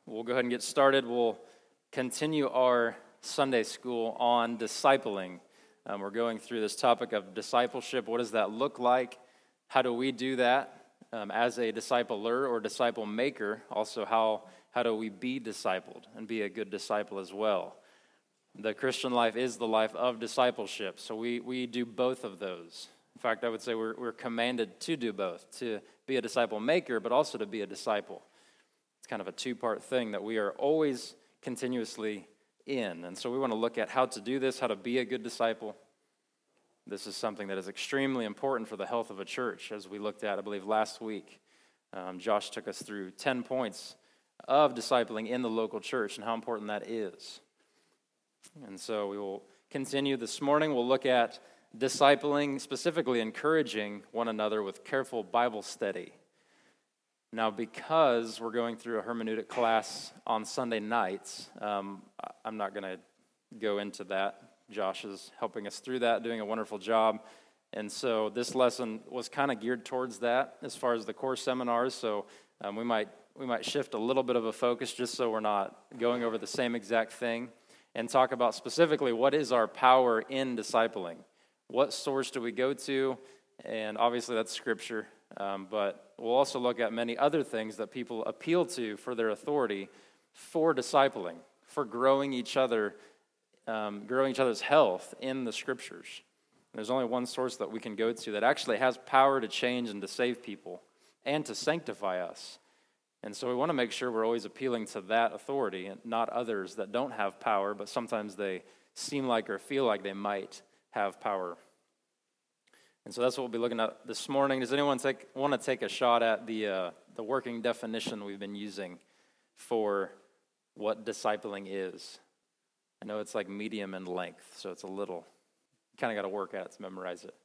We'll go ahead and get started. We'll continue our Sunday school on discipling. We're going through this topic of discipleship. What does that look like? How do we do that as a discipler or disciple maker? Also, how do we be discipled and be a good disciple as well? The Christian life is the life of discipleship, so we do both of those. In fact, I would say we're commanded to do both, to be a disciple maker, but also to be a disciple. It's kind of a two-part thing that we are always continuously in. And so we want to look at how to do this, how to be a good disciple. This is something that is extremely important for the health of a church, as we looked at, I believe, last week. Josh took us through 10 points of discipling in the local church and how important that is. And so we will continue this morning. We'll look at discipling, specifically encouraging one another with careful Bible study. Now, because we're going through a hermeneutic class on Sunday nights, I'm not going to go into that. Josh is helping us through that, doing a wonderful job. And so this lesson was kind of geared towards that as far as the core seminars. So we might shift a little bit of a focus just so we're not going over the same exact thing and talk about specifically what is our power in discipling. What source do we go to? And obviously that's Scripture. But we'll also look at many other things that people appeal to for their authority for discipling, for growing each other's health in the Scriptures. There's only one source that we can go to that actually has power to change and to save people and to sanctify us. And so we want to make sure we're always appealing to that authority and not others that don't have power, but sometimes they seem like or feel like they might have power. And so that's what we'll be looking at this morning. Does anyone want to take a shot at the working definition we've been using for what discipling is? I know it's like medium in length, so it's a little, you kind of got to work at it to memorize it.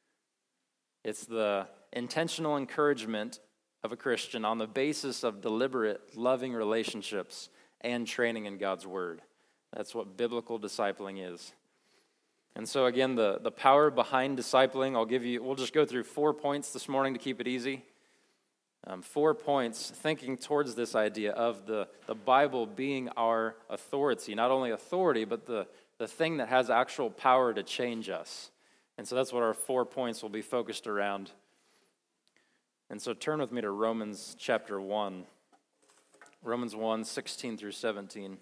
It's the intentional encouragement of a Christian on the basis of deliberate, loving relationships and training in God's Word. That's what biblical discipling is. And so again, the power behind discipling, we'll just go through 4 points this morning to keep it easy. 4 points thinking towards this idea of the Bible being our authority. Not only authority, but the thing that has actual power to change us. And so that's what our 4 points will be focused around. And so turn with me to Romans chapter 1. Romans 1, 16 through 17.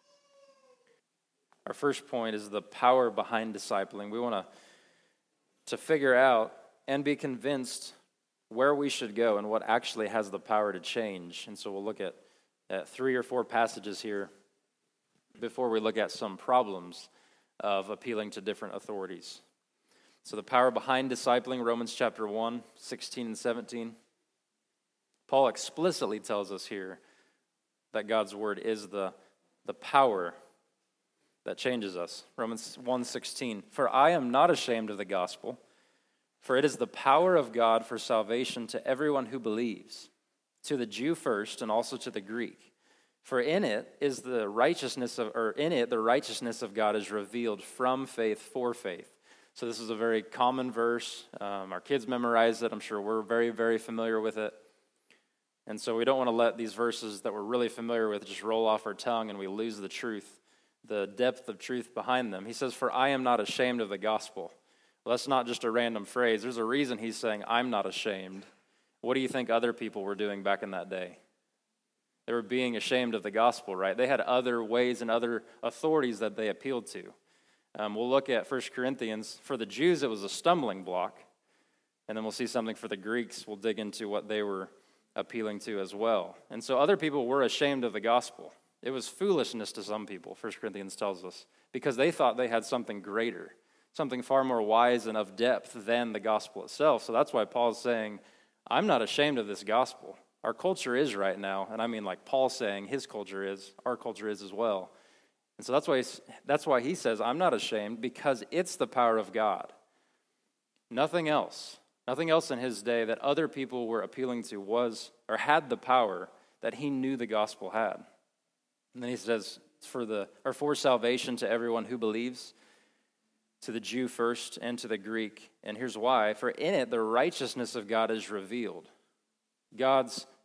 Our first point is the power behind discipling. We want to figure out and be convinced where we should go and what actually has the power to change. And so we'll look at 3 or 4 passages here before we look at some problems of appealing to different authorities. So the power behind discipling, Romans chapter 1, 16 and 17. Paul explicitly tells us here that God's word is the power that changes us. Romans 1:16, "For I am not ashamed of the gospel, for it is the power of God for salvation to everyone who believes, to the Jew first and also to the Greek. For in it the righteousness of God is revealed from faith for faith." So this is a very common verse. Our kids memorize it. I'm sure we're very, very familiar with it. And so we don't want to let these verses that we're really familiar with just roll off our tongue and we lose the truth, the depth of truth behind them. He says, "For I am not ashamed of the gospel." Well, that's not just a random phrase. There's a reason he's saying, "I'm not ashamed." What do you think other people were doing back in that day? They were being ashamed of the gospel, right? They had other ways and other authorities that they appealed to. We'll look at 1 Corinthians. For the Jews, it was a stumbling block. And then we'll see something for the Greeks. We'll dig into what they were appealing to as well. And so other people were ashamed of the gospel. It was foolishness to some people, 1 Corinthians tells us, because they thought they had something greater, something far more wise and of depth than the gospel itself. So that's why Paul's saying, I'm not ashamed of this gospel. Our culture is right now, and I mean like Paul saying his culture is, our culture is as well. And so that's why he says, I'm not ashamed, because it's the power of God. Nothing else in his day that other people were appealing to was or had the power that he knew the gospel had. And then he says, for salvation to everyone who believes, to the Jew first and to the Greek. And here's why. For in it the righteousness of God is revealed. God's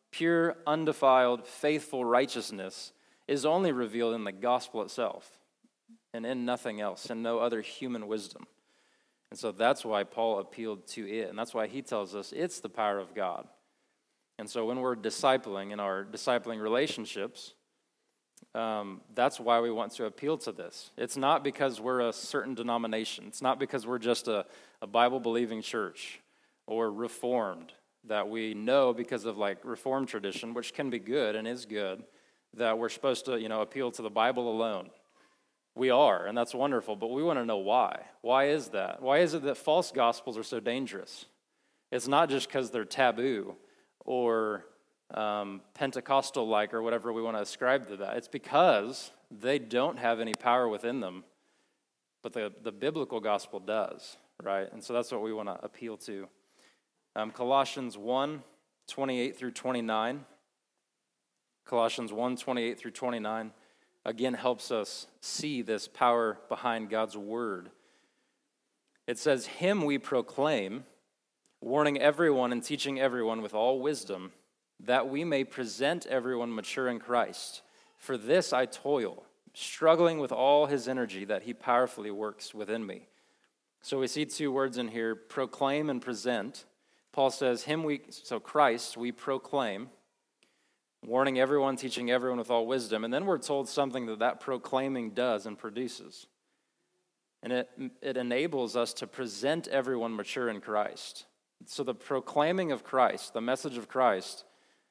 pure, undefiled, faithful righteousness is only revealed in the gospel itself and in nothing else, and no other human wisdom. And so that's why Paul appealed to it, and that's why he tells us it's the power of God. And so when we're discipling in our discipling relationships, that's why we want to appeal to this. It's not because we're a certain denomination. It's not because we're just a Bible-believing church or Reformed that we know because of like Reformed tradition, which can be good and is good, that we're supposed to, appeal to the Bible alone. We are, and that's wonderful, but we want to know why. Why is that? Why is it that false gospels are so dangerous? It's not just because they're taboo or Pentecostal-like or whatever we want to ascribe to that. It's because they don't have any power within them, but the biblical gospel does, right? And so that's what we want to appeal to. Colossians 1:28 through 29. Colossians 1:28 through 29. Again, helps us see this power behind God's word. It says, "Him we proclaim, warning everyone and teaching everyone with all wisdom, that we may present everyone mature in Christ. For this I toil, struggling with all his energy that he powerfully works within me." So we see two words in here, proclaim and present. Paul says, Christ we proclaim, warning everyone, teaching everyone with all wisdom. And then we're told something that proclaiming does and produces. And it enables us to present everyone mature in Christ. So the proclaiming of Christ, the message of Christ,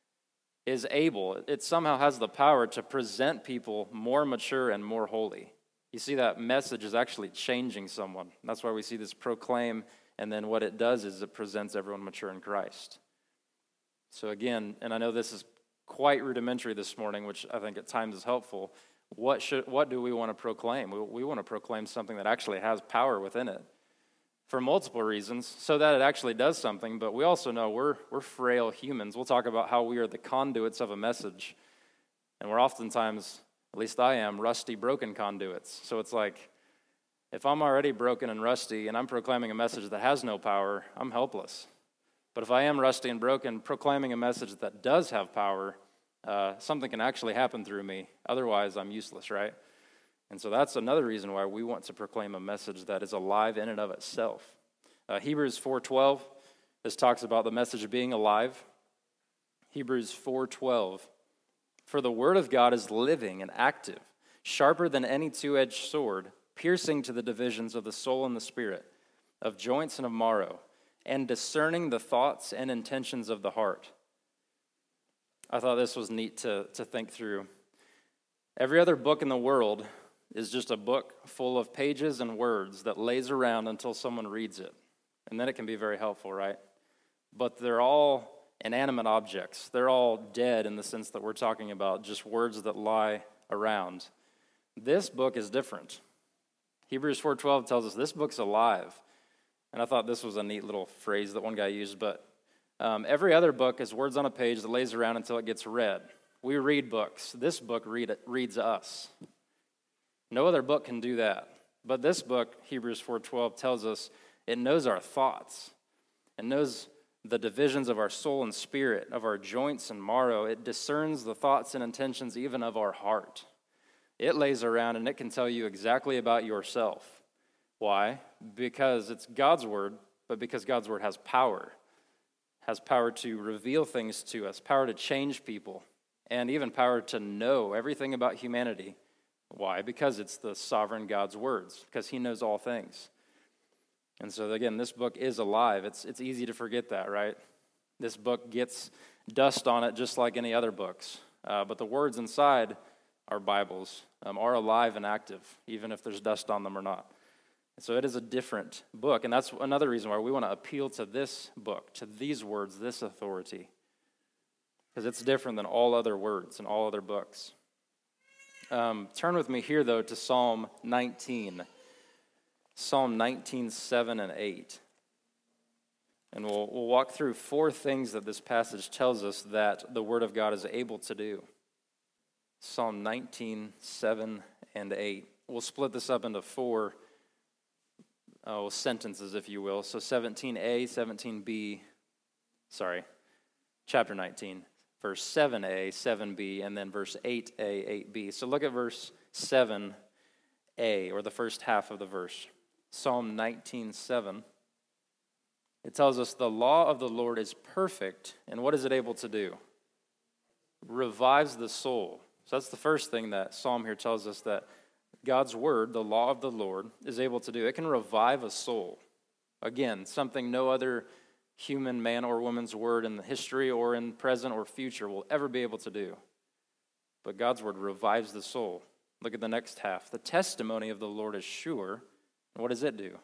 it somehow has the power to present people more mature and more holy. You see, that message is actually changing someone. That's why we see this proclaim, and then what it does is it presents everyone mature in Christ. So again, and I know this is quite rudimentary this morning, which I think at times is helpful. What do we want to proclaim? We want to proclaim something that actually has power within it for multiple reasons, so that it actually does something. But we also know we're frail humans. We'll talk about how we are the conduits of a message, and we're oftentimes, at least I am, rusty, broken conduits. So it's like, if I'm already broken and rusty and I'm proclaiming a message that has no power, I'm helpless. But if I am rusty and broken, proclaiming a message that does have power, something can actually happen through me. Otherwise, I'm useless, right? And so that's another reason why we want to proclaim a message that is alive in and of itself. Hebrews 4:12, this talks about the message being alive. Hebrews 4:12, "For the word of God is living and active, sharper than any two-edged sword, piercing to the divisions of the soul and the spirit, of joints and of marrow, and discerning the thoughts and intentions of the heart." I thought this was neat to think through. Every other book in the world is just a book full of pages and words that lays around until someone reads it. And then it can be very helpful, right? But they're all inanimate objects. They're all dead in the sense that we're talking about, just words that lie around. This book is different. Hebrews 4:12 tells us this book's alive. And I thought this was a neat little phrase that one guy used, but every other book is words on a page that lays around until it gets read. We read books. This book reads us. No other book can do that. But this book, Hebrews 4:12, tells us it knows our thoughts. It knows the divisions of our soul and spirit, of our joints and marrow. It discerns the thoughts and intentions even of our heart. It lays around and it can tell you exactly about yourself. Why? Because it's God's word, but because God's word has power to reveal things to us, power to change people, and even power to know everything about humanity. Why? Because it's the sovereign God's words, because he knows all things. And so again, this book is alive. It's easy to forget that, right? This book gets dust on it just like any other books. But the words inside our Bibles are alive and active, even if there's dust on them or not. And so it is a different book, and that's another reason why we want to appeal to this book, to these words, this authority, because it's different than all other words and all other books. Turn with me here, though, to Psalm 19. Psalm 19, 7 and 8. And we'll walk through 4 things that this passage tells us that the Word of God is able to do. Psalm 19, 7 and 8. We'll split this up into 4 sentences, if you will. So 17a, 17b, chapter 19. verse 7a, 7b, and then verse 8a, 8b. So look at verse 7a, or the first half of the verse. Psalm 19:7. It tells us the law of the Lord is perfect, and what is it able to do? Revives the soul. So that's the first thing that Psalm here tells us, that God's word, the law of the Lord, is able to do. It can revive a soul. Again, something no other human man or woman's word in the history or in present or future will ever be able to do. But God's word revives the soul. Look at the next half. The testimony of the Lord is sure. And what does it do?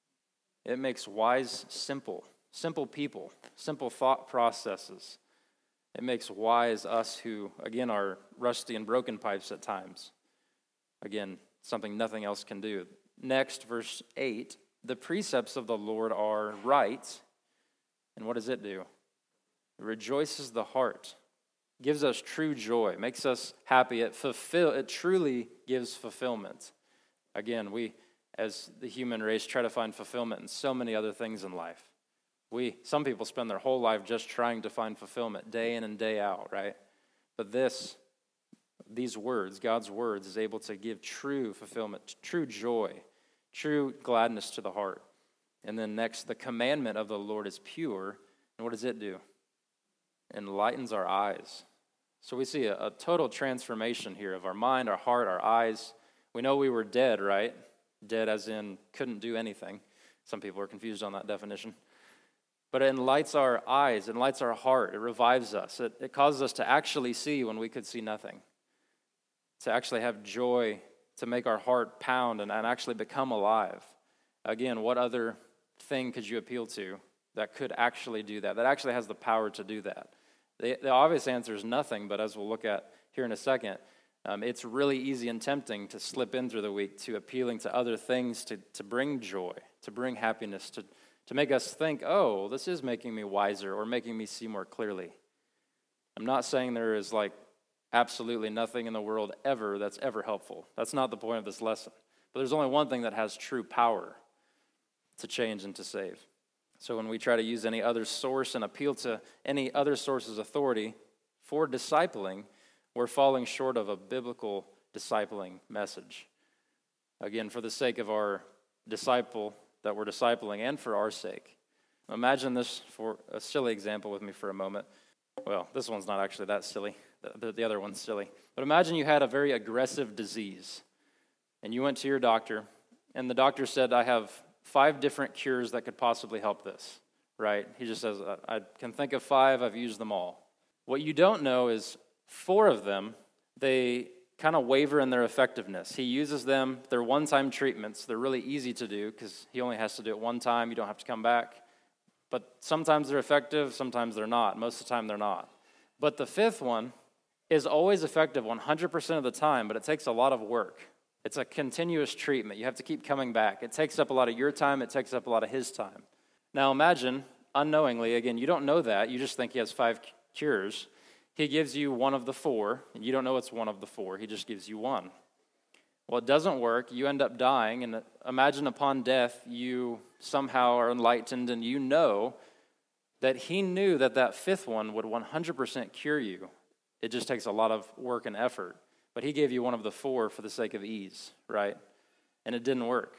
It makes wise simple people, simple thought processes. It makes wise us who, again, are rusty and broken pipes at times. Again, something nothing else can do. Next, verse 8, the precepts of the Lord are right. And what does it do? It rejoices the heart, gives us true joy, makes us happy. It truly gives fulfillment. Again, we, as the human race, try to find fulfillment in so many other things in life. Some people spend their whole life just trying to find fulfillment day in and day out, right? But these words, God's words, is able to give true fulfillment, true joy, true gladness to the heart. And then next, the commandment of the Lord is pure. And what does it do? Enlightens our eyes. So we see a total transformation here of our mind, our heart, our eyes. We know we were dead, right? Dead as in couldn't do anything. Some people are confused on that definition. But it enlightens our eyes, it enlightens our heart, it revives us. It causes us to actually see when we could see nothing. To actually have joy, to make our heart pound and actually become alive. Again, what other thing could you appeal to that could actually do that actually has the power to do that? The obvious answer is nothing, but as we'll look at here in a second, it's really easy and tempting to slip in through the week to appealing to other things to bring joy, to bring happiness, to make us think, oh, this is making me wiser or making me see more clearly. I'm not saying there is absolutely nothing in the world ever that's ever helpful. That's not the point of this lesson. But there's only one thing that has true power to change and to save. So when we try to use any other source and appeal to any other source's authority for discipling, we're falling short of a biblical discipling message. Again, for the sake of our disciple that we're discipling and for our sake. Imagine this for a silly example with me for a moment. Well, this one's not actually that silly. The other one's silly. But imagine you had a very aggressive disease, and you went to your doctor, and the doctor said, I have 5 different cures that could possibly help this, right? He just says, I can think of 5, I've used them all. What you don't know is 4 of them, they kind of waver in their effectiveness. He uses them, they're one-time treatments. They're really easy to do because he only has to do it one time. You don't have to come back. But sometimes they're effective, sometimes they're not. Most of the time they're not. But the 5th one is always effective 100% of the time, but it takes a lot of work. It's a continuous treatment. You have to keep coming back. It takes up a lot of your time. It takes up a lot of his time. Now imagine, unknowingly, again, you don't know that. You just think he has 5 cures. He gives you one of the 4, and you don't know it's one of the 4. He just gives you one. Well, it doesn't work. You end up dying, and imagine upon death, you somehow are enlightened, and you know that he knew that 5th one would 100% cure you. It just takes a lot of work and effort. But he gave you one of the 4 for the sake of ease, right? And it didn't work.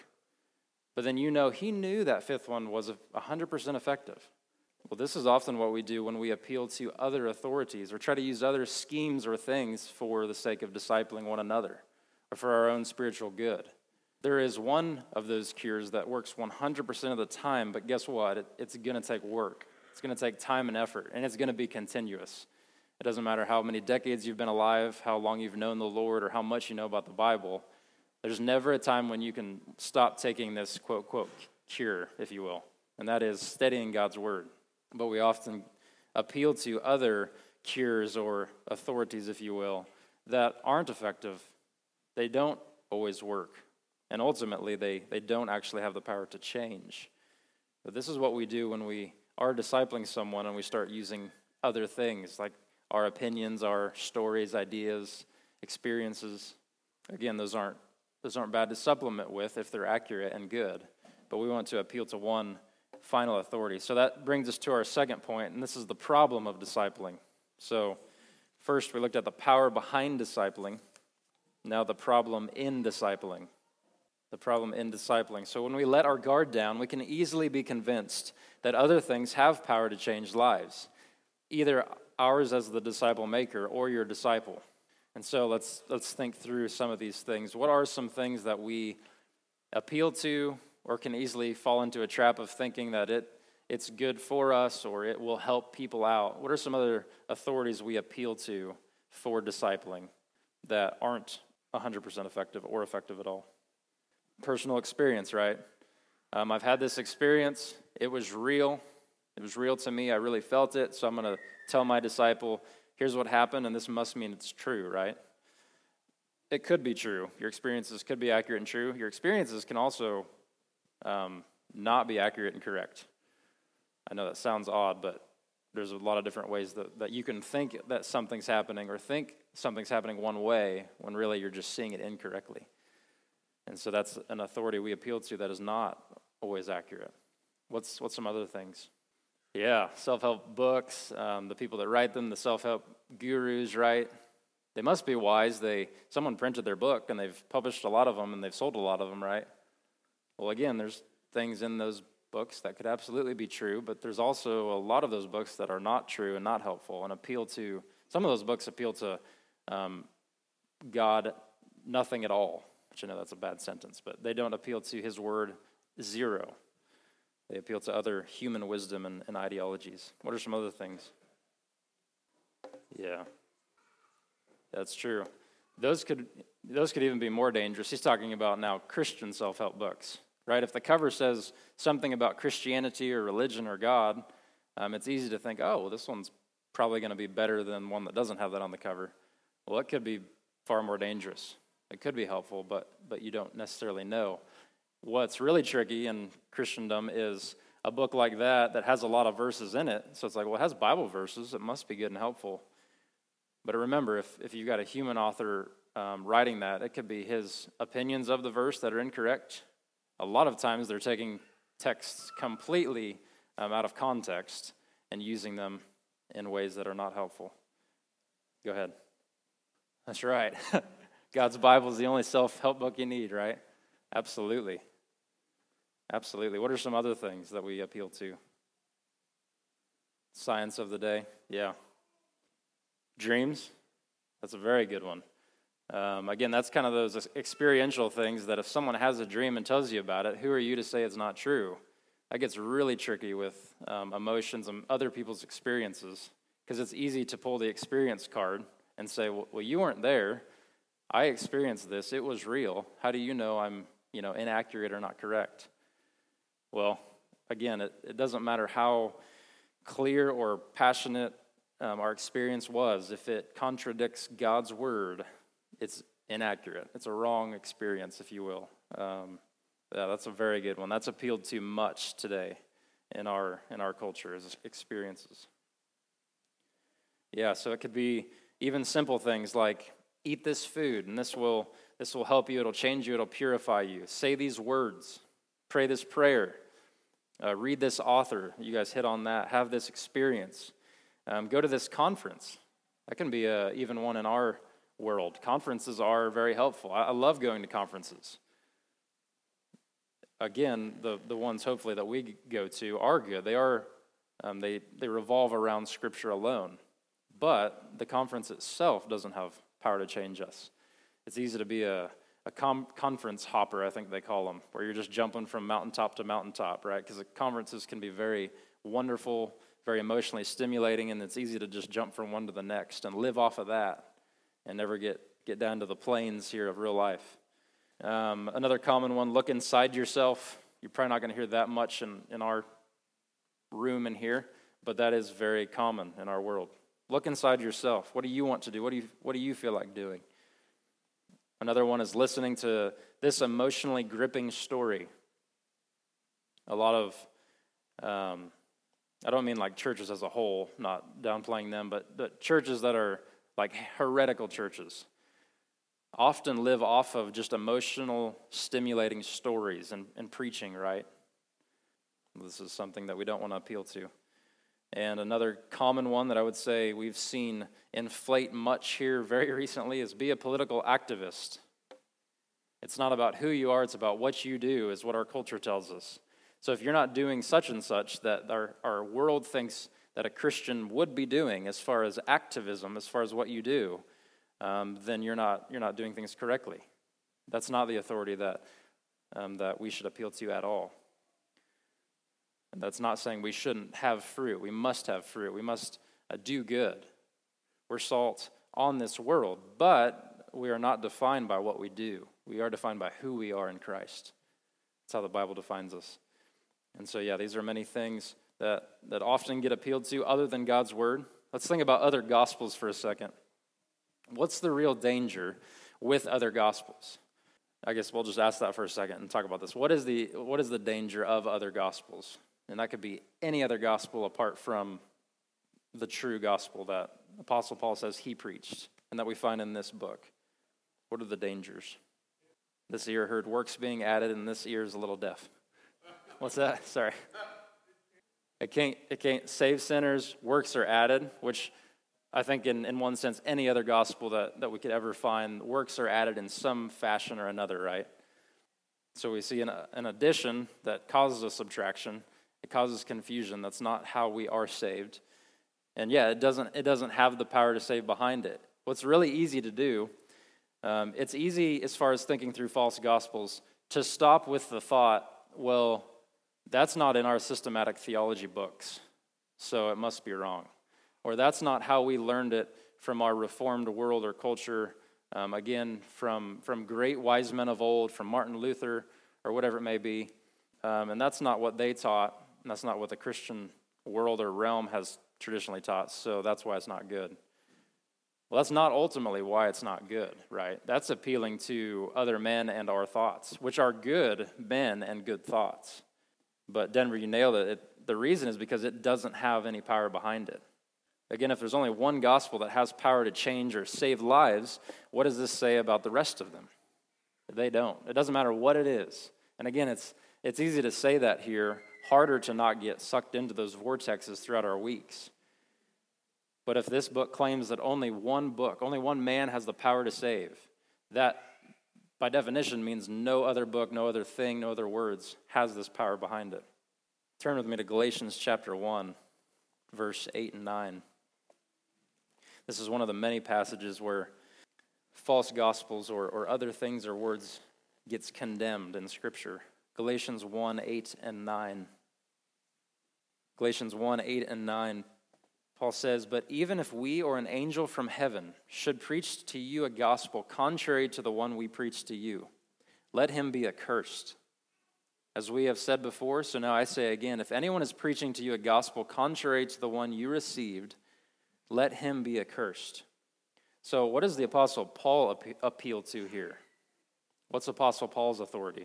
But then you know he knew that 5th one was 100% effective. Well, this is often what we do when we appeal to other authorities or try to use other schemes or things for the sake of discipling one another or for our own spiritual good. There is one of those cures that works 100% of the time, but guess what? It's going to take work. It's going to take time and effort, and it's going to be continuous. It doesn't matter how many decades you've been alive, how long you've known the Lord, or how much you know about the Bible. There's never a time when you can stop taking this quote, quote, cure, if you will, and that is studying God's word. But we often appeal to other cures or authorities, if you will, that aren't effective. They don't always work. And ultimately, they don't actually have the power to change. But this is what we do when we are discipling someone and we start using other things like our opinions, our stories, ideas, experiences. Again, those aren't bad to supplement with if they're accurate and good. But we want to appeal to one final authority. So that brings us to our second point, and this is the problem of discipling. So first we looked at the power behind discipling. Now the problem in discipling. The problem in discipling. So when we let our guard down, we can easily be convinced that other things have power to change lives, either ours as the disciple maker or your disciple. And so let's think through some of these things. What are some things that we appeal to or can easily fall into a trap of thinking that it's good for us or it will help people out? What are some other authorities we appeal to for discipling that aren't 100% effective or effective at all? Personal experience, right? I've had this experience. It was real. It was real to me. I really felt it. So I'm going to tell my disciple, here's what happened, and this must mean it's true, right? It could be true. Your experiences could be accurate and true. Your experiences can also not be accurate and correct. I know that sounds odd, but there's a lot of different ways that you can think that something's happening or think something's happening one way when really you're just seeing it incorrectly. And so that's an authority we appeal to that is not always accurate. What's some other things? Yeah, self-help books, the people that write them, the self-help gurus, right? They must be wise. Someone printed their book, and they've published a lot of them, and they've sold a lot of them, right? Well, again, there's things in those books that could absolutely be true, but there's also a lot of those books that are not true and not helpful and some of those books appeal to God, nothing at all. Which I know that's a bad sentence, but they don't appeal to his word, zero. They appeal to other human wisdom and ideologies. What are some other things? Yeah, that's true. Those could even be more dangerous. He's talking about now Christian self-help books, right? If the cover says something about Christianity or religion or God, it's easy to think, oh, well, this one's probably going to be better than one that doesn't have that on the cover. Well, it could be far more dangerous. It could be helpful, but you don't necessarily know. What's really tricky in Christendom is a book like that has a lot of verses in it. So it's like, well, it has Bible verses. It must be good and helpful. But remember, if you've got a human author writing that, it could be his opinions of the verse that are incorrect. A lot of times they're taking texts completely out of context and using them in ways that are not helpful. Go ahead. That's right. God's Bible is the only self-help book you need, right? Absolutely. Absolutely. What are some other things that we appeal to? Science of the day, yeah. Dreams, that's a very good one. Again, that's kind of those experiential things that if someone has a dream and tells you about it, who are you to say it's not true? That gets really tricky with emotions and other people's experiences because it's easy to pull the experience card and say, well, you weren't there. I experienced this. It was real. How do you know I'm, inaccurate or not correct? Well, again, it doesn't matter how clear or passionate our experience was. If it contradicts God's word, it's inaccurate. It's a wrong experience, if you will. Yeah, that's a very good one. That's appealed to much today in our culture as experiences. Yeah, so it could be even simple things like eat this food, and this will help you. It'll change you. It'll purify you. Say these words. Pray this prayer. Read this author. You guys hit on that. Have this experience. Go to this conference. That can be even one in our world. Conferences are very helpful. I love going to conferences. Again, the ones hopefully that we go to are good. They are they revolve around Scripture alone. But the conference itself doesn't have power to change us. It's easy to be a conference hopper, I think they call them, where you're just jumping from mountaintop to mountaintop, right? Because the conferences can be very wonderful, very emotionally stimulating, and it's easy to just jump from one to the next and live off of that and never get down to the plains here of real life. Another common one, look inside yourself. You're probably not going to hear that much in our room in here, but that is very common in our world. Look inside yourself. What do you want to do? What do you feel like doing? Another one is listening to this emotionally gripping story. A lot of, I don't mean like churches as a whole, not downplaying them, but the churches that are like heretical churches often live off of just emotional, stimulating stories and preaching, right? This is something that we don't want to appeal to. And another common one that I would say we've seen inflate much here very recently is be a political activist. It's not about who you are, it's about what you do, is what our culture tells us. So if you're not doing such and such that our world thinks that a Christian would be doing as far as activism, as far as what you do, then you're not doing things correctly. That's not the authority that we should appeal to at all. And that's not saying we shouldn't have fruit. We must have fruit. We must do good. We're salt on this world, but we are not defined by what we do. We are defined by who we are in Christ. That's how the Bible defines us. And so, these are many things that often get appealed to other than God's word. Let's think about other gospels for a second. What's the real danger with other gospels? I guess we'll just ask that for a second and talk about this. What is the danger of other gospels? And that could be any other gospel apart from the true gospel that Apostle Paul says he preached and that we find in this book. What are the dangers? This ear heard works being added, and this ear is a little deaf. What's that? Sorry. It can't save sinners. Works are added, which I think in one sense, any other gospel that we could ever find, works are added in some fashion or another, right? So we see an addition that causes a subtraction. It causes confusion. That's not how we are saved. And it doesn't have the power to save behind it. What's really easy to do, it's easy as far as thinking through false gospels to stop with the thought, well, that's not in our systematic theology books, so it must be wrong. Or that's not how we learned it from our reformed world or culture, again, from great wise men of old, from Martin Luther, or whatever it may be. And that's not what they taught, and that's not what the Christian world or realm has traditionally taught, so that's why it's not good. Well, that's not ultimately why it's not good, right? That's appealing to other men and our thoughts, which are good men and good thoughts. But Denver, you nailed it. The reason is because it doesn't have any power behind it. Again, if there's only one gospel that has power to change or save lives, what does this say about the rest of them? They don't. It doesn't matter what it is. And again, it's easy to say that here, harder to not get sucked into those vortexes throughout our weeks. But if this book claims that only one man has the power to save, that by definition means no other book, no other thing, no other words has this power behind it. Turn with me to Galatians chapter 1, verse 8 and 9. This is one of the many passages where false gospels or other things or words gets condemned in Scripture. Galatians 1, 8 and 9. Galatians 1, 8 and 9. Paul says, "But even if we or an angel from heaven should preach to you a gospel contrary to the one we preach to you, let him be accursed. As we have said before, so now I say again, if anyone is preaching to you a gospel contrary to the one you received, let him be accursed." So what does the Apostle Paul appeal to here? What's Apostle Paul's authority?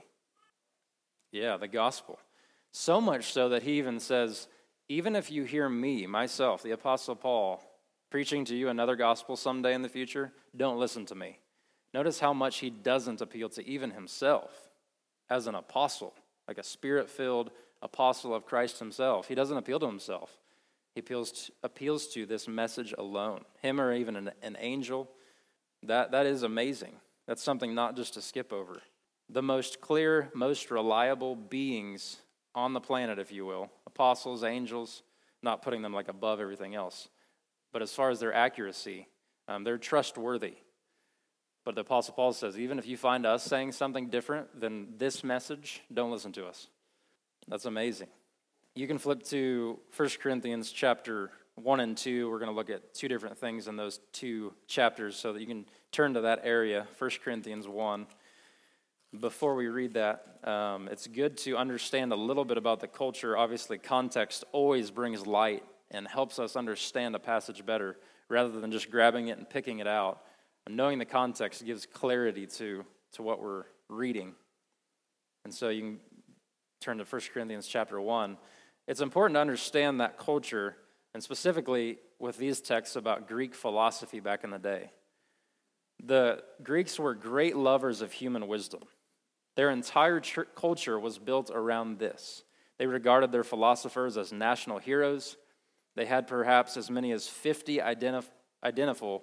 The gospel. So much so that he even says, even if you hear me, myself, the Apostle Paul, preaching to you another gospel someday in the future, don't listen to me. Notice how much he doesn't appeal to even himself as an apostle, like a spirit-filled apostle of Christ himself. He doesn't appeal to himself. He appeals to this message alone. Him or even an angel, that is amazing. That's something not just to skip over. The most clear, most reliable beings on the planet, if you will, apostles, angels, not putting them like above everything else. But as far as their accuracy, they're trustworthy. But the Apostle Paul says, even if you find us saying something different than this message, don't listen to us. That's amazing. You can flip to 1 Corinthians chapter 1 and 2. We're going to look at two different things in those two chapters so that you can turn to that area, 1 Corinthians 1. Before we read that, it's good to understand a little bit about the culture. Obviously, context always brings light and helps us understand a passage better rather than just grabbing it and picking it out. And knowing the context gives clarity to what we're reading. And so you can turn to 1 Corinthians chapter 1. It's important to understand that culture, and specifically with these texts about Greek philosophy back in the day. The Greeks were great lovers of human wisdom. Their entire culture was built around this. They regarded their philosophers as national heroes. They had perhaps as many as 50 identifiable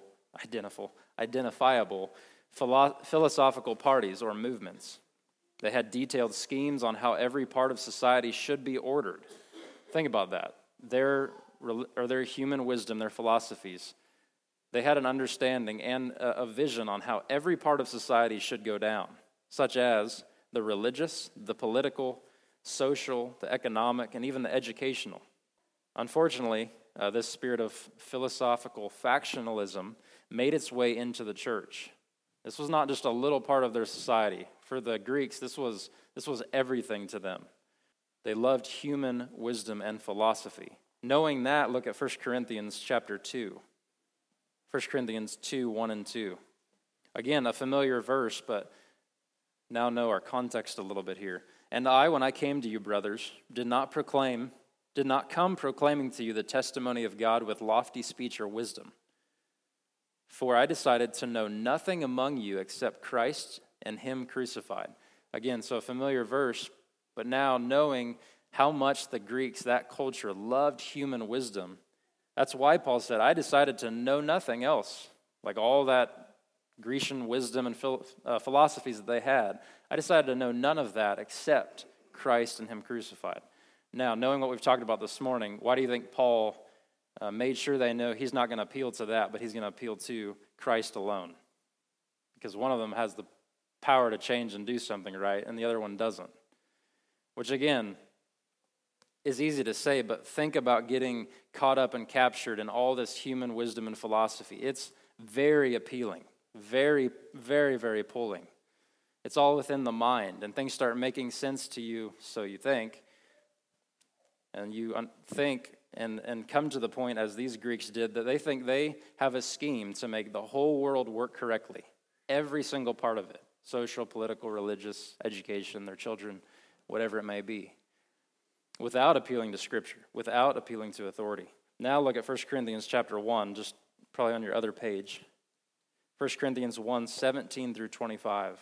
philosophical parties or movements. They had detailed schemes on how every part of society should be ordered. Think about that. Their human wisdom, their philosophies, they had an understanding and a vision on how every part of society should go down, such as the religious, the political, social, the economic, and even the educational. Unfortunately, this spirit of philosophical factionalism made its way into the church. This was not just a little part of their society. For the Greeks, this was everything to them. They loved human wisdom and philosophy. Knowing that, look at 1 Corinthians chapter 2. 1 Corinthians 2, 1 and 2. Again, a familiar verse, but now know our context a little bit here. And I, when I came to you, brothers, did not come proclaiming to you the testimony of God with lofty speech or wisdom. For I decided to know nothing among you except Christ and Him crucified. Again, so a familiar verse, but now knowing how much the Greeks, that culture, loved human wisdom, that's why Paul said, I decided to know nothing else. Like all that Grecian wisdom and philosophies that they had, I decided to know none of that except Christ and Him crucified. Now, knowing what we've talked about this morning, why do you think Paul made sure they know he's not going to appeal to that, but he's going to appeal to Christ alone? Because one of them has the power to change and do something right, and the other one doesn't. Which, again, is easy to say, but think about getting caught up and captured in all this human wisdom and philosophy. It's very appealing, very, very, very pulling. It's all within the mind, and things start making sense to you, so you think, and you think and come to the point, as these Greeks did, that they think they have a scheme to make the whole world work correctly, every single part of it, social, political, religious, education, their children, whatever it may be, without appealing to Scripture, without appealing to authority. Now look at 1 Corinthians chapter 1, just probably on your other page. 1 Corinthians 1, 17 through 25.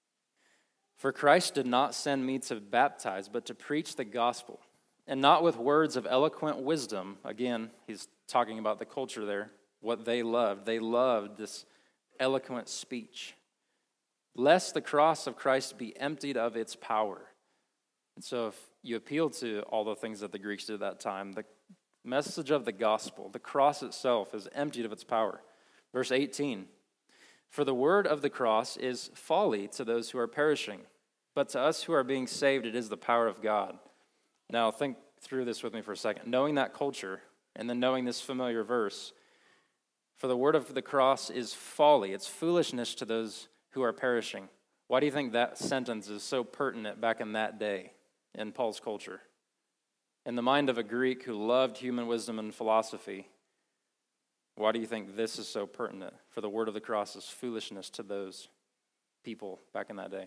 For Christ did not send me to baptize, but to preach the gospel, and not with words of eloquent wisdom. Again, he's talking about the culture there, what they loved. They loved this eloquent speech, lest the cross of Christ be emptied of its power. And so if you appeal to all the things that the Greeks did at that time, the message of the gospel, the cross itself, is emptied of its power. Verse 18, for the word of the cross is folly to those who are perishing, but to us who are being saved, it is the power of God. Now, think through this with me for a second. Knowing that culture, and then knowing this familiar verse, for the word of the cross is folly. It's foolishness to those who are perishing. Why do you think that sentence is so pertinent back in that day in Paul's culture? In the mind of a Greek who loved human wisdom and philosophy, why do you think this is so pertinent? For the word of the cross is foolishness to those people back in that day.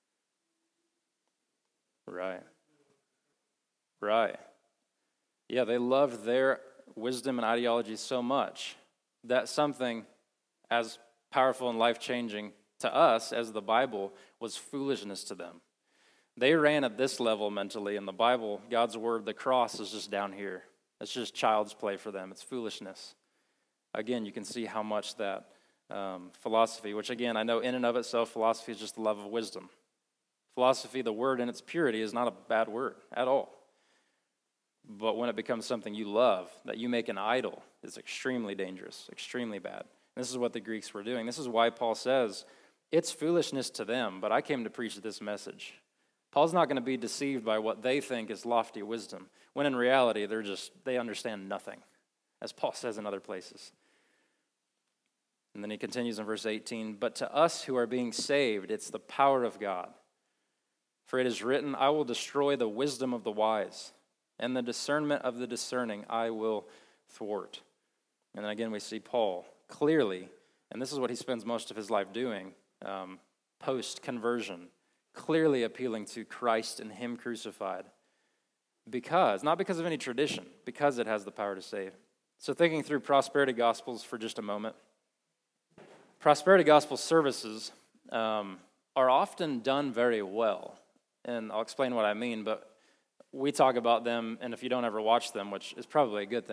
Right. Yeah, they loved their wisdom and ideology so much that something as powerful and life-changing to us as the Bible was foolishness to them. They ran at this level mentally, and the Bible, God's word, the cross is just down here. It's just child's play for them. It's foolishness. Again, you can see how much that philosophy, which again, I know in and of itself, philosophy is just the love of wisdom. Philosophy, the word in its purity, is not a bad word at all. But when it becomes something you love, that you make an idol, it's extremely dangerous, extremely bad. This is what the Greeks were doing. This is why Paul says, it's foolishness to them, but I came to preach this message. Paul's not going to be deceived by what they think is lofty wisdom, when in reality, they understand nothing, as Paul says in other places. And then he continues in verse 18, but to us who are being saved, it's the power of God. For it is written, I will destroy the wisdom of the wise, and the discernment of the discerning I will thwart. And then again we see Paul clearly, and this is what he spends most of his life doing, post-conversion, clearly appealing to Christ and Him crucified. Not because of any tradition, because it has the power to save. So thinking through prosperity gospels for just a moment. Prosperity gospel services are often done very well. And I'll explain what I mean, but we talk about them, and if you don't ever watch them, which is probably a good thing,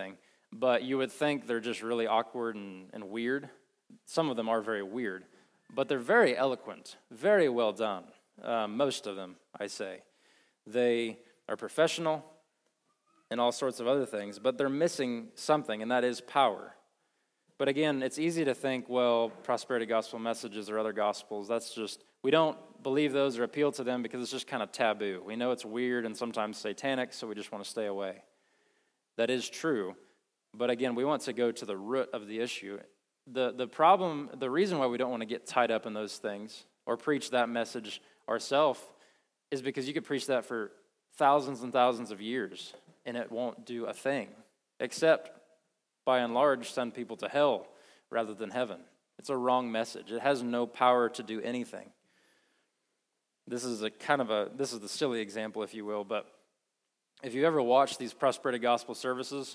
but you would think they're just really awkward and weird. Some of them are very weird, but they're very eloquent, very well done. Most of them, I say. They are professional and all sorts of other things, but they're missing something, and that is power. But again, it's easy to think, well, prosperity gospel messages or other gospels, that's just, we don't believe those or appeal to them because it's just kind of taboo. We know it's weird and sometimes satanic, so we just want to stay away. That is true, but again, we want to go to the root of the issue. The problem, the reason why we don't want to get tied up in those things or preach that message ourselves is because you could preach that for thousands and thousands of years and it won't do a thing, except by and large send people to hell rather than heaven. It's a wrong message. It has no power to do anything. This is this is the silly example, if you will, but if you ever watch these prosperity gospel services,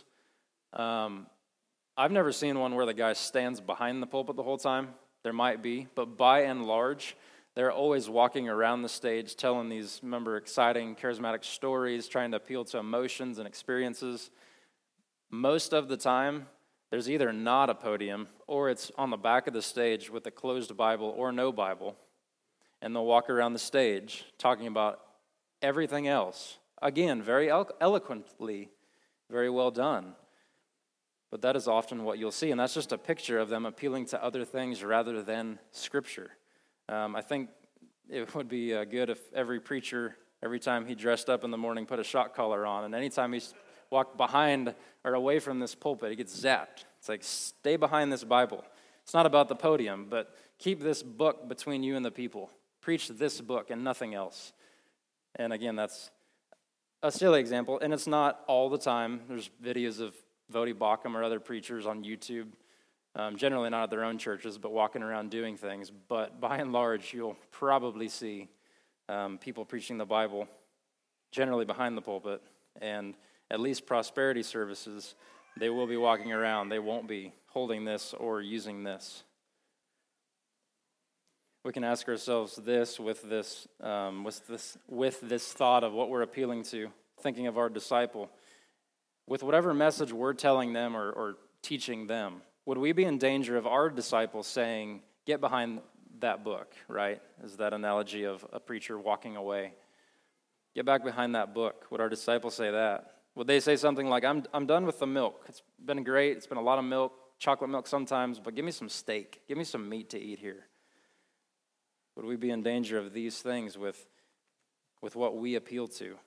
I've never seen one where the guy stands behind the pulpit the whole time. There might be, but by and large, they're always walking around the stage telling these, exciting, charismatic stories, trying to appeal to emotions and experiences. Most of the time, there's either not a podium or it's on the back of the stage with a closed Bible or no Bible, and they'll walk around the stage talking about everything else. Again, very eloquently, very well done. But that is often what you'll see, and that's just a picture of them appealing to other things rather than Scripture. I think it would be good if every preacher, every time he dressed up in the morning, put a shock collar on, and anytime he walked behind or away from this pulpit, he gets zapped. It's like, stay behind this Bible. It's not about the podium, but keep this book between you and the people. Preach this book and nothing else. And again, that's a silly example, and it's not all the time. There's videos of Voddie Baucham or other preachers on YouTube, generally not at their own churches, but walking around doing things. But by and large, you'll probably see people preaching the Bible, generally behind the pulpit, and at least prosperity services, they will be walking around. They won't be holding this or using this. We can ask ourselves this with this thought of what we're appealing to, thinking of our disciple. With whatever message we're telling them or teaching them, would we be in danger of our disciples saying, get behind that book, right? Is that analogy of a preacher walking away? Get back behind that book. Would our disciples say that? Would they say something like, I'm done with the milk. It's been great. It's been a lot of milk, chocolate milk sometimes, but give me some steak. Give me some meat to eat here. Would we be in danger of these things with what we appeal to?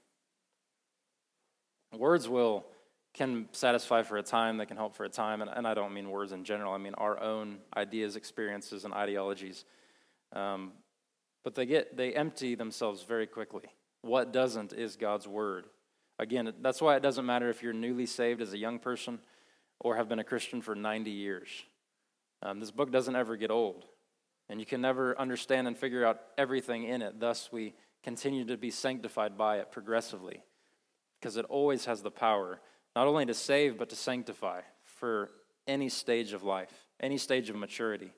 Words can satisfy for a time, they can help for a time, and I don't mean words in general, I mean our own ideas, experiences, and ideologies. But they empty themselves very quickly. What doesn't is God's word. Again, that's why it doesn't matter if you're newly saved as a young person or have been a Christian for 90 years. This book doesn't ever get old, and you can never understand and figure out everything in it. Thus, we continue to be sanctified by it progressively, because it always has the power not only to save, but to sanctify for any stage of life, any stage of maturity.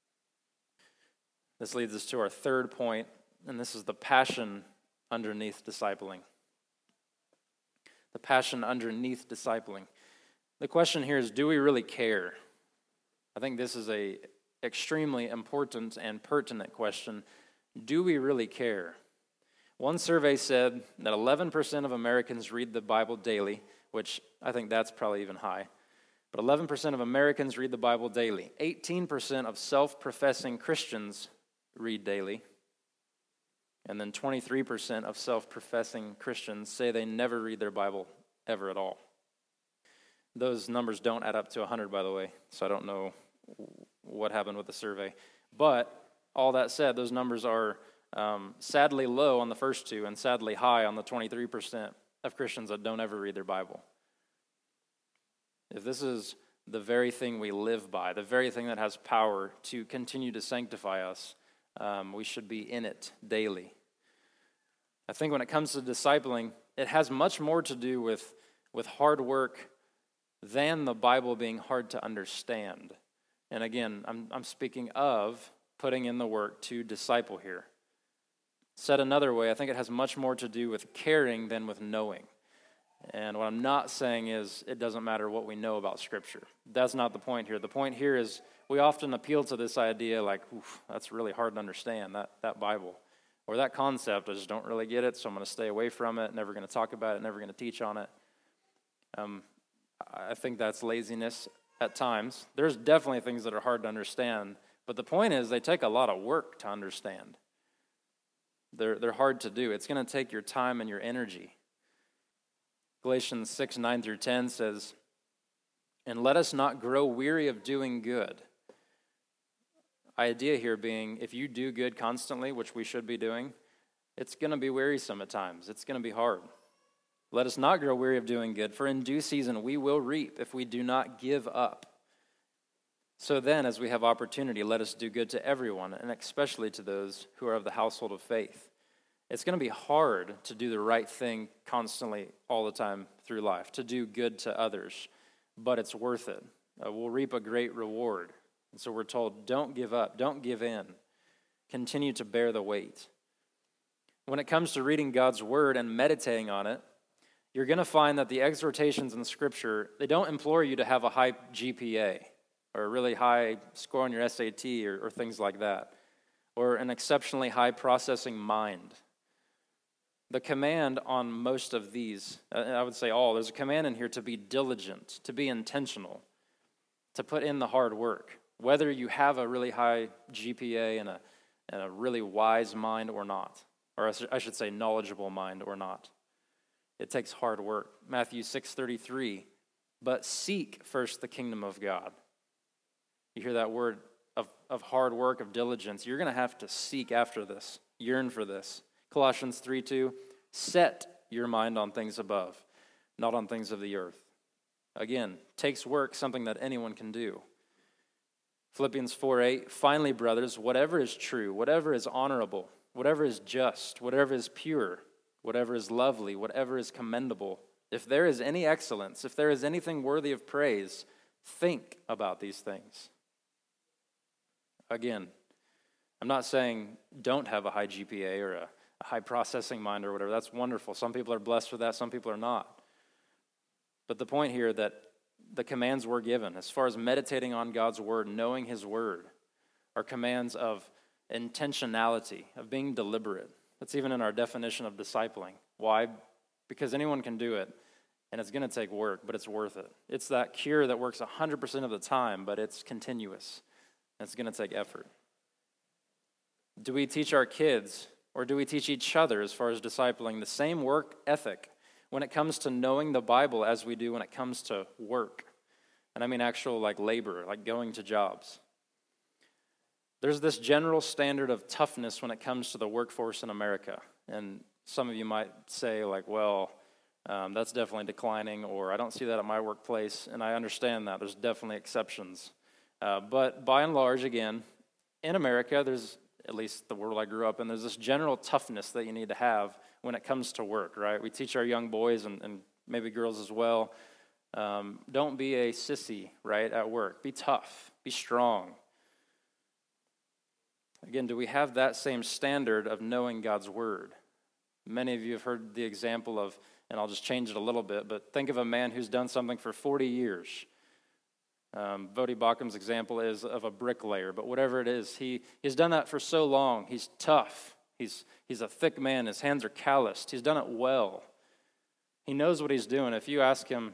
This leads us to our third point, and this is the passion underneath discipling. The passion underneath discipling. The question here is, do we really care? I think this is a extremely important and pertinent question. Do we really care? One survey said that 11% of Americans read the Bible daily, which I think that's probably even high. But 11% of Americans read the Bible daily. 18% of self-professing Christians read daily. And then 23% of self-professing Christians say they never read their Bible ever at all. Those numbers don't add up to 100, by the way, so I don't know what happened with the survey. But all that said, those numbers are sadly low on the first two and sadly high on the 23% of Christians that don't ever read their Bible. If this is the very thing we live by, the very thing that has power to continue to sanctify us, we should be in it daily. I think when it comes to discipling, it has much more to do with hard work than the Bible being hard to understand. And again, I'm speaking of putting in the work to disciple here. Said another way, I think it has much more to do with caring than with knowing. And what I'm not saying is it doesn't matter what we know about Scripture. That's not the point here. The point here is we often appeal to this idea like, oof, that's really hard to understand, that Bible. Or that concept, I just don't really get it, so I'm going to stay away from it, never going to talk about it, never going to teach on it. I think that's laziness at times. There's definitely things that are hard to understand, but the point is they take a lot of work to understand. They're hard to do. It's going to take your time and your energy. Galatians 6:9-10 says, "And let us not grow weary of doing good." Idea here being, if you do good constantly, which we should be doing, it's going to be wearisome at times. It's going to be hard. Let us not grow weary of doing good, for in due season we will reap if we do not give up. So then, as we have opportunity, let us do good to everyone, and especially to those who are of the household of faith. It's going to be hard to do the right thing constantly all the time through life, to do good to others, but it's worth it. We'll reap a great reward. And so we're told, don't give up, don't give in. Continue to bear the weight. When it comes to reading God's word and meditating on it, you're going to find that the exhortations in Scripture, they don't implore you to have a high GPA or a really high score on your SAT or things like that, or an exceptionally high processing mind. The command on most of these, I would say all, there's a command in here to be diligent, to be intentional, to put in the hard work, whether you have a really high GPA and a really wise mind or not, or I should say knowledgeable mind or not. It takes hard work. Matthew 6:33, "But seek first the kingdom of God." You hear that word of hard work, of diligence. You're going to have to seek after this, yearn for this. Colossians 3:2, "Set your mind on things above, not on things of the earth." Again, takes work, something that anyone can do. Philippians 4:8, "Finally, brothers, whatever is true, whatever is honorable, whatever is just, whatever is pure, whatever is lovely, whatever is commendable, if there is any excellence, if there is anything worthy of praise, think about these things." Again, I'm not saying don't have a high GPA or a high processing mind or whatever. That's wonderful. Some people are blessed with that, some people are not. But the point here that the commands we're given, as far as meditating on God's word, knowing his word, are commands of intentionality, of being deliberate. That's even in our definition of discipling. Why? Because anyone can do it, and it's going to take work, but it's worth it. It's that cure that works 100% of the time, but it's continuous. And it's going to take effort. Do we teach our kids, or do we teach each other as far as discipling, the same work ethic when it comes to knowing the Bible as we do when it comes to work? And I mean actual like labor, like going to jobs. There's this general standard of toughness when it comes to the workforce in America. And some of you might say like, well, that's definitely declining, or I don't see that at my workplace. And I understand that. There's definitely exceptions. But by and large, again, in America, there's, at least the world I grew up in, there's this general toughness that you need to have when it comes to work, right? We teach our young boys and maybe girls as well, don't be a sissy, right, at work. Be tough. Be strong. Again, do we have that same standard of knowing God's word? Many of you have heard the example of, and I'll just change it a little bit, but think of a man who's done something for 40 years. Vodi Bakkum's example is of a bricklayer, but whatever it is, he's done that for so long. He's tough. He's a thick man. His hands are calloused. He's done it well. He knows what he's doing. If you ask him,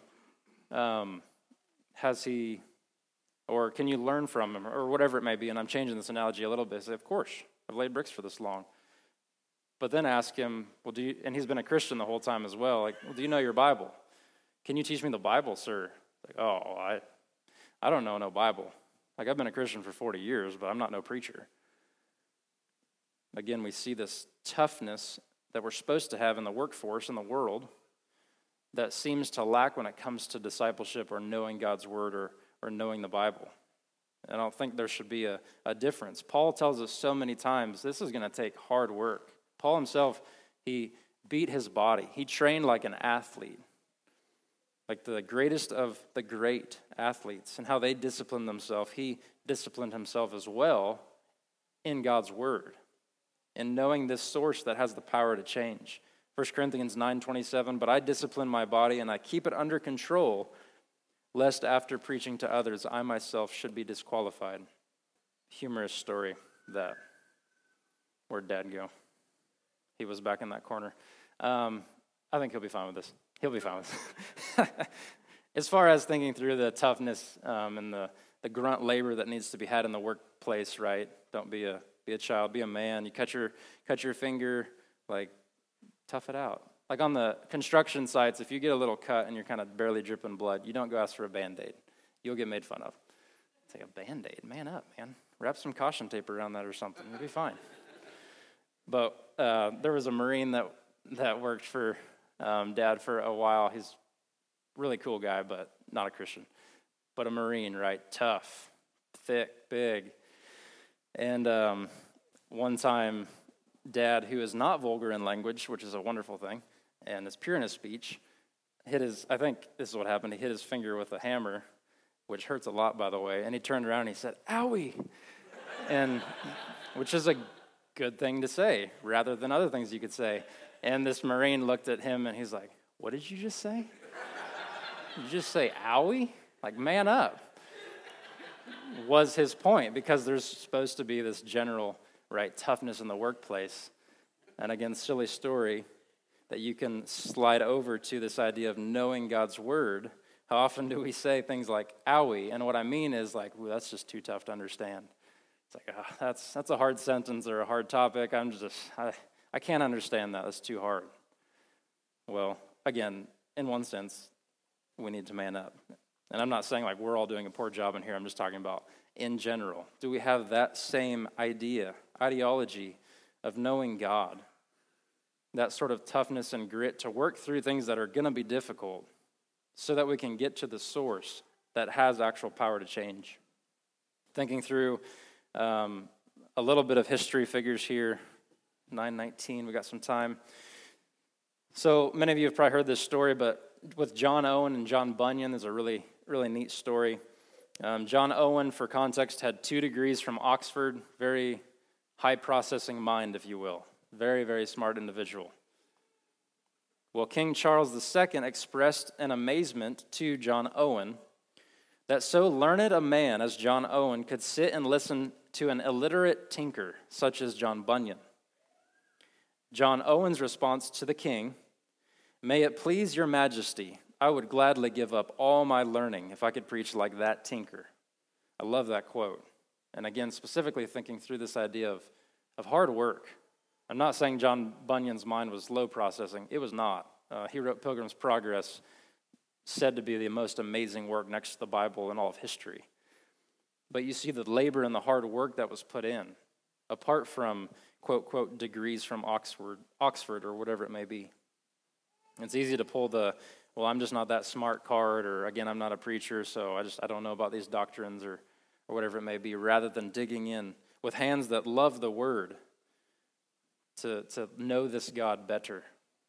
has he, or can you learn from him, or whatever it may be, and I'm changing this analogy a little bit, say, of course, I've laid bricks for this long. But then ask him, well, and he's been a Christian the whole time as well, like, well, do you know your Bible? Can you teach me the Bible, sir? Like, oh, I don't know no Bible. Like, I've been a Christian for 40 years, but I'm not no preacher. Again, we see this toughness that we're supposed to have in the workforce, in the world, that seems to lack when it comes to discipleship or knowing God's word or knowing the Bible. And I don't think there should be a difference. Paul tells us so many times this is going to take hard work. Paul himself, he beat his body. He trained like an athlete, like the greatest of the great athletes, and how they disciplined themselves. He disciplined himself as well in God's word, and knowing this source that has the power to change. 1 Corinthians 9:27, but I discipline my body and I keep it under control, lest after preaching to others, I myself should be disqualified. Humorous story that. Where'd Dad go? He was back in that corner. I think he'll be fine with this. He'll be fine with this. As far as thinking through the toughness and the grunt labor that needs to be had in the workplace, right? Don't be a child, be a man. You cut your finger, like, tough it out. Like on the construction sites, if you get a little cut and you're kind of barely dripping blood, you don't go ask for a Band-Aid. You'll get made fun of. It's like a Band-Aid. Man up, man. Wrap some caution tape around that or something. You'll be fine. But there was a Marine that worked for Dad for a while. He's a really cool guy, but not a Christian. But a Marine, right? Tough, thick, big. And one time, Dad, who is not vulgar in language, which is a wonderful thing, and is pure in his speech, I think this is what happened, he hit his finger with a hammer, which hurts a lot, by the way, and he turned around and he said, "Owie!" And which is a good thing to say, rather than other things you could say. And this Marine looked at him and he's like, "What did you just say? Did you just say owie? Like, man up." Was his point, because there's supposed to be this general, right, toughness in the workplace. And again, silly story that you can slide over to this idea of knowing God's word. How often do we say things like owie? And what I mean is like, "Well, that's just too tough to understand." It's like, that's a hard sentence or a hard topic. I can't understand that. That's too hard. Well, again, in one sense, we need to man up. And I'm not saying like we're all doing a poor job in here. I'm just talking about in general. Do we have that same ideology of knowing God? That sort of toughness and grit to work through things that are going to be difficult so that we can get to the source that has actual power to change. Thinking through a little bit of history figures here. 9:19, we got some time. So many of you have probably heard this story, but with John Owen and John Bunyan, there's a really, really neat story. John Owen, for context, had 2 degrees from Oxford, very high processing mind, if you will. Very, very smart individual. Well, King Charles II expressed an amazement to John Owen that so learned a man as John Owen could sit and listen to an illiterate tinker such as John Bunyan. John Owen's response to the king, "May it please your majesty, I would gladly give up all my learning if I could preach like that tinker." I love that quote. And again, specifically thinking through this idea of hard work. I'm not saying John Bunyan's mind was low processing. It was not. He wrote Pilgrim's Progress, said to be the most amazing work next to the Bible in all of history. But you see the labor and the hard work that was put in, apart from, quote, quote, degrees from Oxford or whatever it may be. It's easy to pull the, "Well, I'm just not that smart" card, or again, "I'm not a preacher, so I don't know about these doctrines," or whatever it may be, rather than digging in with hands that love the word to know this God better.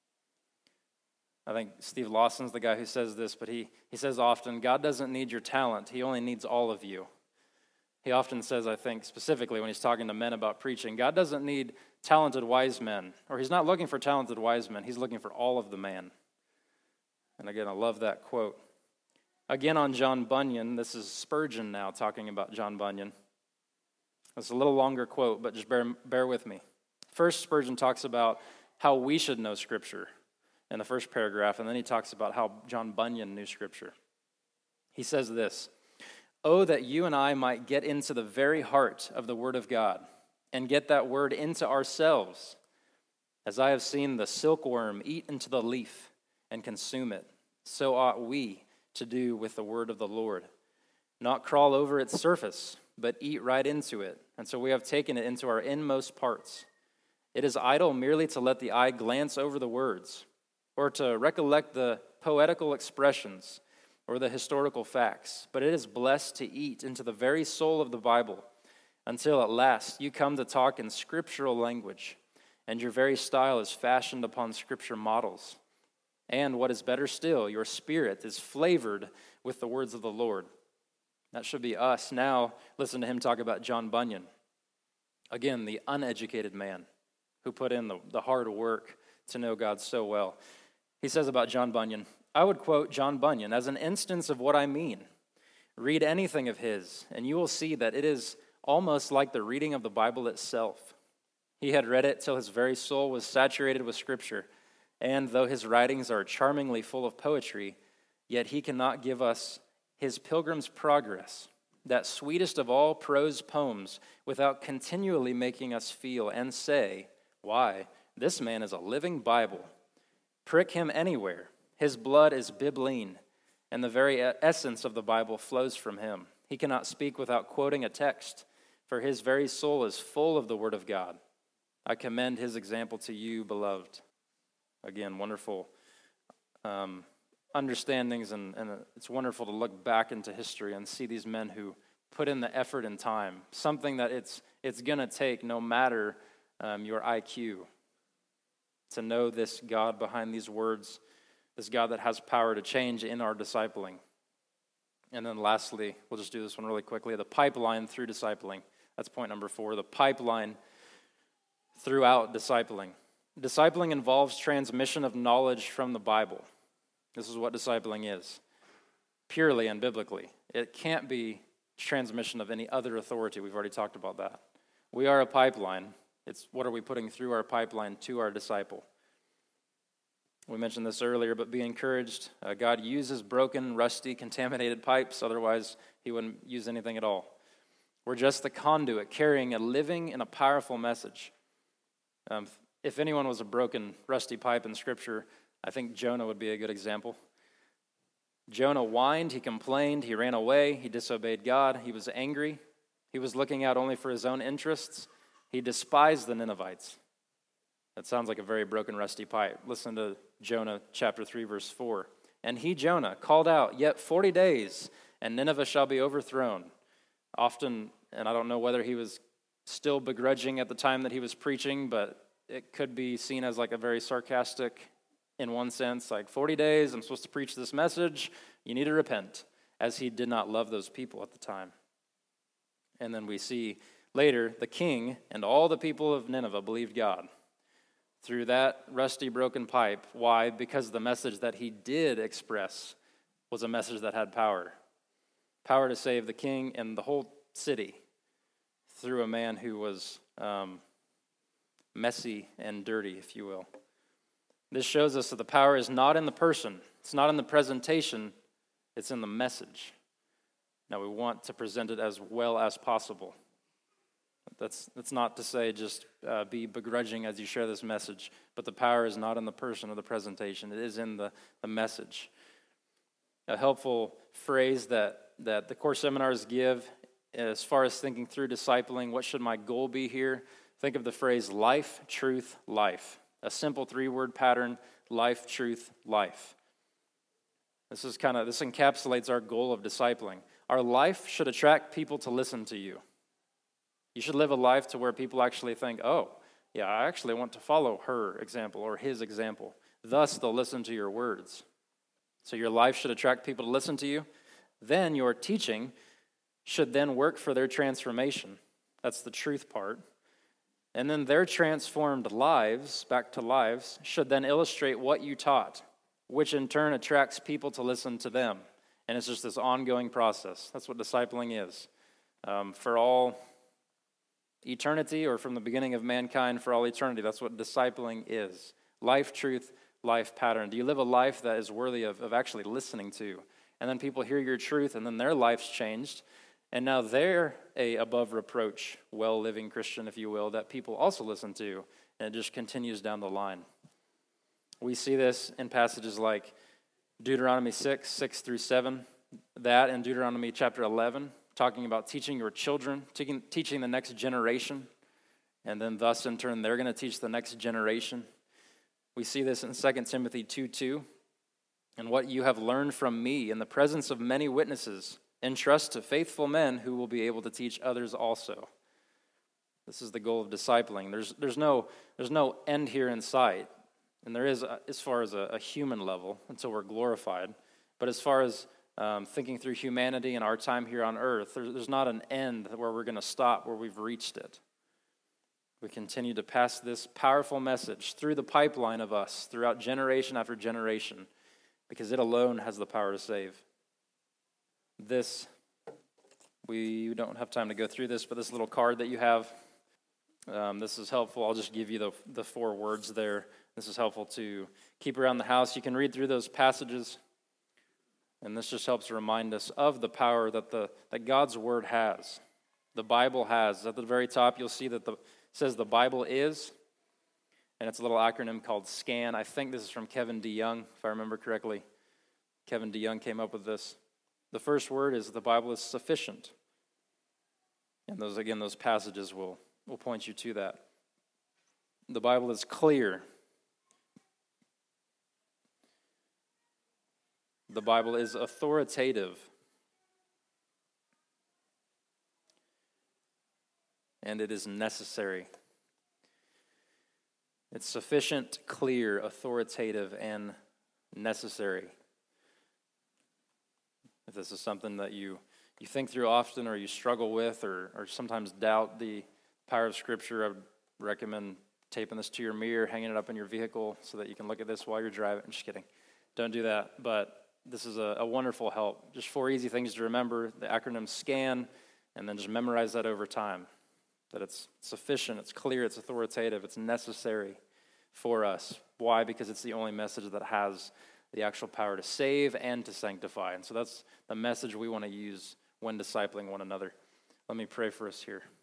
I think Steve Lawson's the guy who says this, but he says often, God doesn't need your talent, he only needs all of you. He often says, I think, specifically when he's talking to men about preaching, God doesn't need talented wise men, or he's not looking for talented wise men, he's looking for all of the man. And again, I love that quote. Again, on John Bunyan, this is Spurgeon now talking about John Bunyan. It's a little longer quote, but just bear with me. First, Spurgeon talks about how we should know Scripture in the first paragraph, and then he talks about how John Bunyan knew Scripture. He says this, "Oh, that you and I might get into the very heart of the Word of God and get that Word into ourselves, as I have seen the silkworm eat into the leaf and consume it, so ought we to do with the Word of the Lord. Not crawl over its surface, but eat right into it. And so we have taken it into our inmost parts. It is idle merely to let the eye glance over the words, or to recollect the poetical expressions or the historical facts, but it is blessed to eat into the very soul of the Bible, until at last you come to talk in scriptural language, and your very style is fashioned upon Scripture models. And what is better still, your spirit is flavored with the words of the Lord." That should be us. Now, listen to him talk about John Bunyan. Again, the uneducated man who put in the hard work to know God so well. He says about John Bunyan, I would quote John Bunyan as an instance of what I mean. Read anything of his, and you will see that it is almost like the reading of the Bible itself. He had read it till his very soul was saturated with Scripture, and though his writings are charmingly full of poetry, yet he cannot give us his Pilgrim's Progress, that sweetest of all prose poems, without continually making us feel and say, why, this man is a living Bible. Prick him anywhere. His blood is bibline, and the very essence of the Bible flows from him. He cannot speak without quoting a text, for his very soul is full of the Word of God. I commend his example to you, beloved. Again, wonderful understandings, and it's wonderful to look back into history and see these men who put in the effort and time, something that it's going to take no matter your IQ, to know this God behind these words, this God that has power to change in our discipling. And then lastly, we'll just do this one really quickly, the pipeline through discipling. That's point number 4, the pipeline throughout discipling. Discipling involves transmission of knowledge from the Bible. This is what discipling is, purely and biblically. It can't be transmission of any other authority. We've already talked about that. We are a pipeline. It's what are we putting through our pipeline to our disciple? We mentioned this earlier, but be encouraged. God uses broken, rusty, contaminated pipes. Otherwise, he wouldn't use anything at all. We're just the conduit carrying a living and a powerful message. If anyone was a broken, rusty pipe in Scripture, I think Jonah would be a good example. Jonah whined, he complained, he ran away, he disobeyed God, he was angry, he was looking out only for his own interests, he despised the Ninevites. That sounds like a very broken, rusty pipe. Listen to Jonah chapter 3, verse 4. And he, Jonah, called out, yet 40 days, and Nineveh shall be overthrown. Often, and I don't know whether he was still begrudging at the time that he was preaching, but it could be seen as like a very sarcastic, in one sense, like 40 days, I'm supposed to preach this message, you need to repent, as he did not love those people at the time. And then we see later, the king and all the people of Nineveh believed God through that rusty, broken pipe. Why? Because the message that he did express was a message that had power. Power to save the king and the whole city through a man who was messy and dirty, if you will. This shows us that the power is not in the person. It's not in the presentation. It's in the message. Now, we want to present it as well as possible. That's not to say just be begrudging as you share this message, but the power is not in the person or the presentation. It is in the message. A helpful phrase that the core seminars give as far as thinking through discipling, what should my goal be here? Think of the phrase life, truth, life. A simple 3-word pattern, life, truth, life. This encapsulates our goal of discipling. Our life should attract people to listen to you. You should live a life to where people actually think, oh, yeah, I actually want to follow her example or his example. Thus, they'll listen to your words. So your life should attract people to listen to you. Then your teaching should then work for their transformation. That's the truth part. And then their transformed lives, back to lives, should then illustrate what you taught, which in turn attracts people to listen to them. And it's just this ongoing process. That's what discipling is. For all eternity, or from the beginning of mankind for all eternity, that's what discipling is. Life, truth, life pattern. Do you live a life that is worthy of actually listening to? And then people hear your truth, and then their life's changed. And now they're a above reproach, well-living Christian, if you will, that people also listen to, and it just continues down the line. We see this in passages like Deuteronomy 6 through 7, that in Deuteronomy chapter 11, talking about teaching your children, teaching the next generation, and then thus in turn they're going to teach the next generation. We see this in 2 Timothy 2:2, and what you have learned from me in the presence of many witnesses, entrust to faithful men who will be able to teach others also. This is the goal of discipling. There's no end here in sight, and there is as far as a human level until we're glorified. But as far as thinking through humanity and our time here on earth, there's not an end where we're going to stop, where we've reached it. We continue to pass this powerful message through the pipeline of us, throughout generation after generation, because it alone has the power to save. This, we don't have time to go through this, but this little card that you have, this is helpful. I'll just give you the 4 words there. This is helpful to keep around the house. You can read through those passages, and this just helps remind us of the power that God's Word has, the Bible has. At the very top, you'll see that it says the Bible is, and it's a little acronym called SCAN. I think this is from Kevin DeYoung, if I remember correctly. Kevin DeYoung came up with this. The first word is the Bible is sufficient. And those passages will point you to that. The Bible is clear. The Bible is authoritative. And it is necessary. It's sufficient, clear, authoritative, and necessary. If this is something that you think through often, or you struggle with, or sometimes doubt the power of Scripture, I would recommend taping this to your mirror, hanging it up in your vehicle so that you can look at this while you're driving. I'm just kidding. Don't do that. But this is a wonderful help. Just 4 easy things to remember. The acronym SCAN, and then just memorize that over time. That it's sufficient, it's clear, it's authoritative, it's necessary for us. Why? Because it's the only message that has the actual power to save and to sanctify. And so that's the message we want to use when discipling one another. Let me pray for us here.